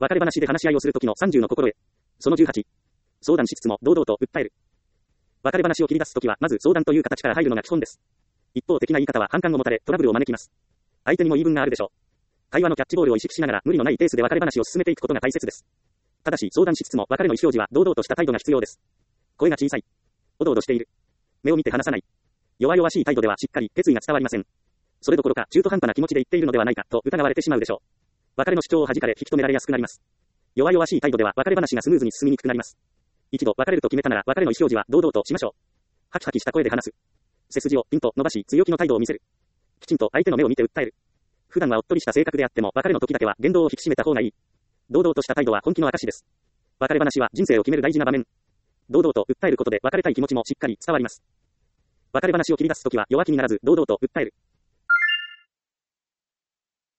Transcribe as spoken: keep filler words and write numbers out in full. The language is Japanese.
別れ話で話し合いをするときのさんじゅうの心得。そのじゅうはち。相談しつつも堂々と訴える。別れ話を切り出すときは、まず相談という形から入るのが基本です。一方的な言い方は反感を持たれ、トラブルを招きます。相手にも言い分があるでしょう。会話のキャッチボールを意識しながら、無理のないペースで別れ話を進めていくことが大切です。ただし、相談しつつも別れの意思表示は堂々とした態度が必要です。声が小さい。おどおどしている。目を見て話さない。弱々しい態度ではしっかり決意が伝わりません。それどころか中途半端な気持ちで言っているのではないかと疑われてしまうでしょう。別れの主張を弾かれ引き止められやすくなります。弱々しい態度では別れ話がスムーズに進みにくくなります。一度別れると決めたなら別れの意思表示は堂々としましょう。ハキハキした声で話す。背筋をピンと伸ばし強気の態度を見せる。きちんと相手の目を見て訴える。普段はおっとりした性格であっても別れの時だけは言動を引き締めた方がいい。堂々とした態度は本気の証です。別れ話は人生を決める大事な場面。堂々と訴えることで別れたい気持ちもしっかり伝わります。別れ話を切り出すときは弱気にならず堂々と訴える。